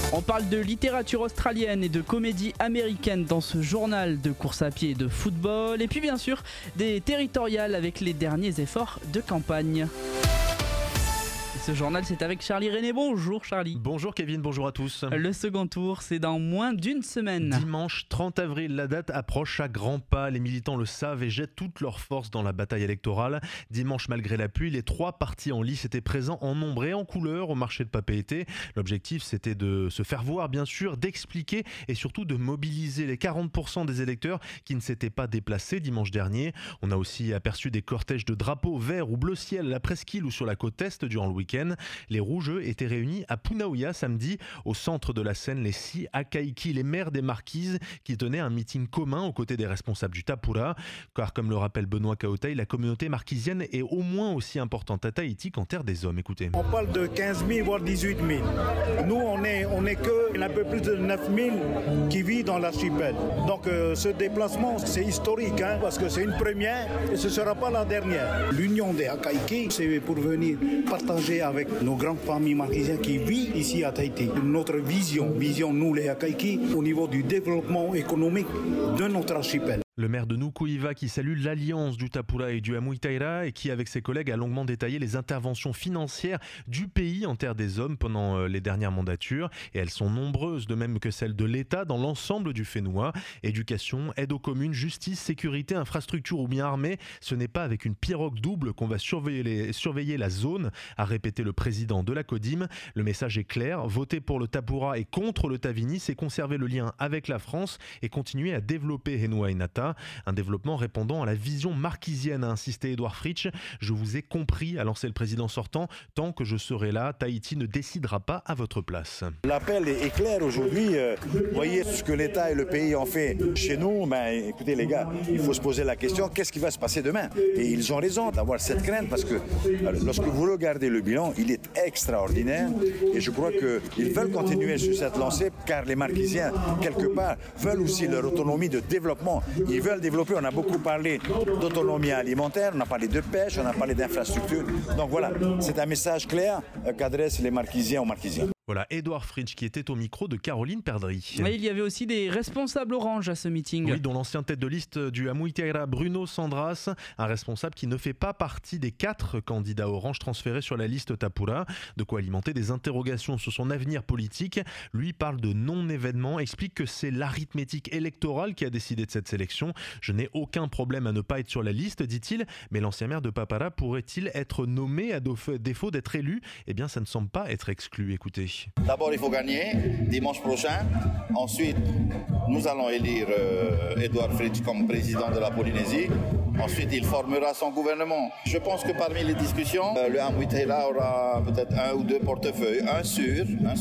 On parle de littérature australienne et de comédie américaine dans ce journal de course à pied et de football. Et puis bien sûr, des territoriales avec les derniers efforts de campagne. Ce journal, c'est avec Charlie René. Bonjour Charlie. Bonjour Kevin, bonjour à tous. Le second tour, c'est dans moins d'une semaine. Dimanche 30 avril, la date approche à grands pas. Les militants le savent et jettent toutes leurs forces dans la bataille électorale. Dimanche, malgré la pluie, les 3 partis en lice étaient présents en nombre et en couleur au marché de Papeete. L'objectif, c'était de se faire voir, bien sûr, d'expliquer et surtout de mobiliser les 40% des électeurs qui ne s'étaient pas déplacés dimanche dernier. On a aussi aperçu des cortèges de drapeaux verts ou bleu ciel à la presqu'île ou sur la côte est durant le week-end. Les Rouges étaient réunis à Punaouia samedi. Au centre de la scène, les 6 Akaiki, les maires des Marquises, qui tenaient un meeting commun aux côtés des responsables du Tapura. Car comme le rappelle Benoît Kaotei, la communauté marquisienne est au moins aussi importante à Tahiti qu'en Terre des Hommes. Écoutez. On parle de 15 000 voire 18 000. Nous, on est que un peu plus de 9 000 qui vivent dans l'archipel. Donc ce déplacement, c'est historique parce que c'est une première et ce ne sera pas la dernière. L'union des Akaiki, c'est pour venir partager avec nos grandes familles marquisiennes qui vivent ici à Tahiti. Notre vision nous les Akaiki, au niveau du développement économique de notre archipel. Le maire de Nuku'iva qui salue l'alliance du Tapura et du Amuitaira et qui, avec ses collègues, a longuement détaillé les interventions financières du pays en Terre des Hommes pendant les dernières mandatures. Et elles sont nombreuses, de même que celles de l'État dans l'ensemble du Whenua. Éducation, aide aux communes, justice, sécurité, infrastructure ou bien armée. Ce n'est pas avec une pirogue double qu'on va surveiller la zone, a répété le président de la CODIM. Le message est clair, voter pour le Tapura et contre le Tavini, c'est conserver le lien avec la France et continuer à développer Henua Inata. Un développement répondant à la vision marquisienne, a insisté Edouard Fritsch. Je vous ai compris, a lancé le président sortant. Tant que je serai là, Tahiti ne décidera pas à votre place. L'appel est clair aujourd'hui. Voyez ce que l'État et le pays ont fait chez nous. Écoutez les gars, il faut se poser la question, qu'est-ce qui va se passer demain? Et ils ont raison d'avoir cette crainte parce que lorsque vous regardez le bilan, il est extraordinaire. Et je crois qu'ils veulent continuer sur cette lancée car les Marquisiens, quelque part, veulent aussi leur autonomie de développement. Ils veulent développer, on a beaucoup parlé d'autonomie alimentaire, on a parlé de pêche, on a parlé d'infrastructure. Donc voilà, c'est un message clair qu'adressent les Marquisiens aux Marquisiens. Voilà, Edouard Fritsch qui était au micro de Caroline Perdry. Mais il y avait aussi des responsables orange à ce meeting. Oui, dont l'ancien tête de liste du Amuitaira, Bruno Sandras, un responsable qui ne fait pas partie des 4 candidats orange transférés sur la liste Tapura. De quoi alimenter des interrogations sur son avenir politique. Lui parle de non-événement, explique que c'est l'arithmétique électorale qui a décidé de cette sélection. Je n'ai aucun problème à ne pas être sur la liste, dit-il, mais l'ancien maire de Papara pourrait-il être nommé à défaut d'être élu? Eh bien, ça ne semble pas être exclu. Écoutez. D'abord, il faut gagner dimanche prochain. Ensuite, nous allons élire Edouard Fritsch comme président de la Polynésie. Ensuite, il formera son gouvernement. Je pense que parmi les discussions, le Amuitaira aura peut-être 1 ou 2 portefeuilles, un sûr.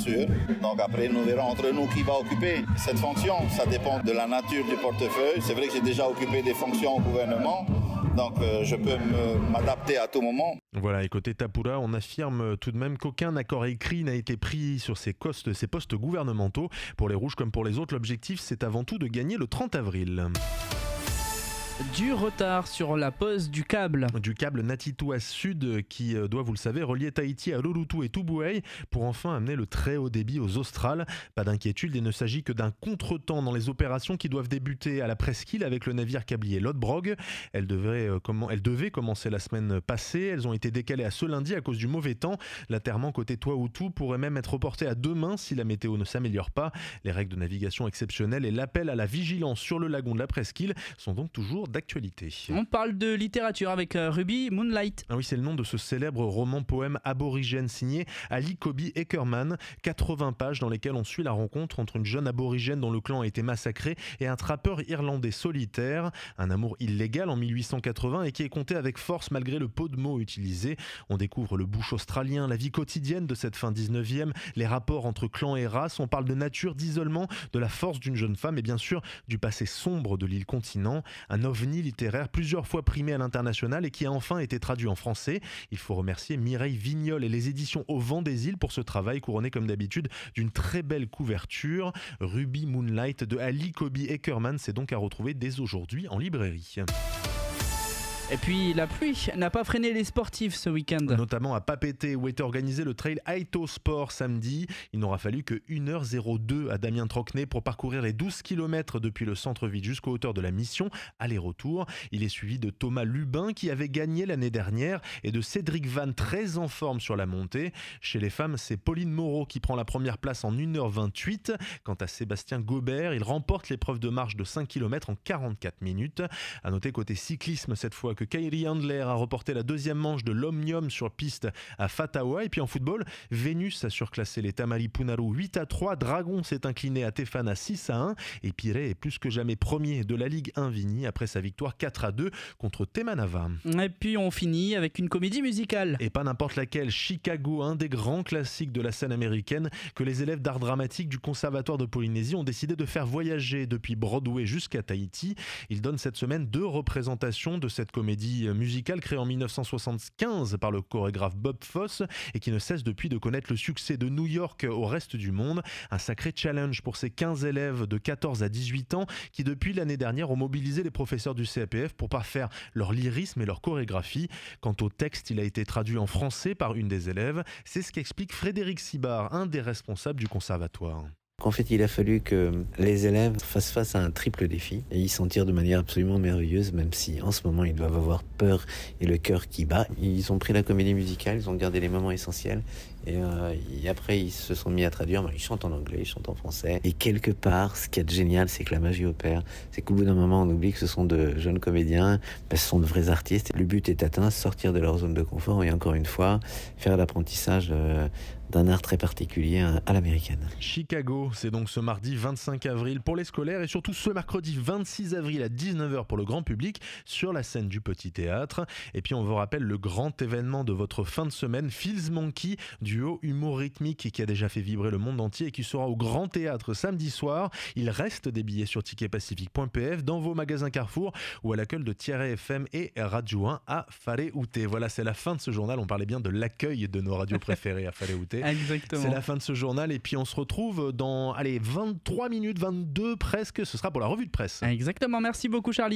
Donc après, nous verrons entre nous qui va occuper cette fonction. Ça dépend de la nature du portefeuille. C'est vrai que j'ai déjà occupé des fonctions au gouvernement. Donc je peux m'adapter à tout moment. Voilà, et côté Tapura, on affirme tout de même qu'aucun accord écrit n'a été pris sur ces postes gouvernementaux. Pour les Rouges comme pour les autres, l'objectif c'est avant tout de gagner le 30 avril. Du retard sur la pose du câble. Du câble Ngatitua Sud qui doit, vous le savez, relier Tahiti à Rurutu et Tubuai pour enfin amener le très haut débit aux Australes. Pas d'inquiétude, il ne s'agit que d'un contretemps dans les opérations qui doivent débuter à la presqu'île avec le navire câblier Lodbrog. Elles devaient commencer la semaine passée. Elles ont été décalées à ce lundi à cause du mauvais temps. L'atterrement côté Tuaotu pourrait même être reporté à demain si la météo ne s'améliore pas. Les règles de navigation exceptionnelles et l'appel à la vigilance sur le lagon de la presqu'île sont donc toujours d'actualité. On parle de littérature avec Ruby Moonlight. Ah oui, c'est le nom de ce célèbre roman-poème aborigène signé Ali Kobi Eckermann. 80 pages dans lesquelles on suit la rencontre entre une jeune aborigène dont le clan a été massacré et un trappeur irlandais solitaire. Un amour illégal en 1880 et qui est compté avec force malgré le peu de mots utilisés. On découvre le bush australien, la vie quotidienne de cette fin 19e, les rapports entre clans et races. On parle de nature, d'isolement, de la force d'une jeune femme et bien sûr du passé sombre de l'île continent. Un ovni littéraire plusieurs fois primé à l'international et qui a enfin été traduit en français. Il faut remercier Mireille Vignol et les éditions Au Vent des Îles pour ce travail couronné comme d'habitude d'une très belle couverture. Ruby Moonlight de Ali Kobi Eckermann, c'est donc à retrouver dès aujourd'hui en librairie. Et puis la pluie n'a pas freiné les sportifs ce week-end. Notamment à Papeete où était organisé le trail Aito Sport samedi. Il n'aura fallu que 1h02 à Damien Trocnet pour parcourir les 12 km depuis le centre-ville jusqu'aux hauteurs de la Mission, aller-retour. Il est suivi de Thomas Lubin qui avait gagné l'année dernière et de Cédric Van très en forme sur la montée. Chez les femmes, c'est Pauline Moreau qui prend la première place en 1h28. Quant à Sébastien Gobert, il remporte l'épreuve de marche de 5 km en 44 minutes. À noter côté cyclisme cette fois que Kairi Handler a reporté la deuxième manche de l'Omnium sur piste à Fatawa. Et puis en football, Vénus a surclassé les Tamari Punaru 8-3, Dragon s'est incliné à Tefana 6-1 et Pirée est plus que jamais premier de la Ligue 1 Vini après sa victoire 4-2 contre Temanava. Et puis on finit avec une comédie musicale. Et pas n'importe laquelle, Chicago, un des grands classiques de la scène américaine que les élèves d'art dramatique du Conservatoire de Polynésie ont décidé de faire voyager depuis Broadway jusqu'à Tahiti. Ils donnent cette semaine 2 représentations de cette comédie musicale créée en 1975 par le chorégraphe Bob Fosse et qui ne cesse depuis de connaître le succès de New York au reste du monde. Un sacré challenge pour ces 15 élèves de 14 à 18 ans qui depuis l'année dernière ont mobilisé les professeurs du CAPF pour parfaire leur lyrisme et leur chorégraphie. Quant au texte, il a été traduit en français par une des élèves. C'est ce qu'explique Frédéric Sibard, un des responsables du conservatoire. En fait, il a fallu que les élèves fassent face à un triple défi et ils s'en tirent de manière absolument merveilleuse, même si en ce moment ils doivent avoir peur et le cœur qui bat. Ils ont pris la comédie musicale, ils ont gardé les moments essentiels et après ils se sont mis à traduire. Ils chantent en anglais, ils chantent en français. Et quelque part, ce qui est génial, c'est que la magie opère. C'est qu'au bout d'un moment, on oublie que ce sont de jeunes comédiens, ce sont de vrais artistes. Le but est atteint, sortir de leur zone de confort et encore une fois, faire l'apprentissage d'un art très particulier à l'américaine. Chicago, c'est donc ce mardi 25 avril pour les scolaires et surtout ce mercredi 26 avril à 19h pour le grand public sur la scène du Petit Théâtre. Et puis on vous rappelle le grand événement de votre fin de semaine, Feels Monkey, duo humour rythmique qui a déjà fait vibrer le monde entier et qui sera au Grand Théâtre samedi soir. Il reste des billets sur ticketpacifique.pf dans vos magasins Carrefour ou à l'accueil de Thierry FM et Radio 1 à Whare-Ute. Voilà, c'est la fin de ce journal. On parlait bien de l'accueil de nos radios préférées à Whare-Ute. Exactement. C'est la fin de ce journal et puis on se retrouve dans 23 minutes, 22 presque, ce sera pour la revue de presse. Exactement, merci beaucoup Charlie.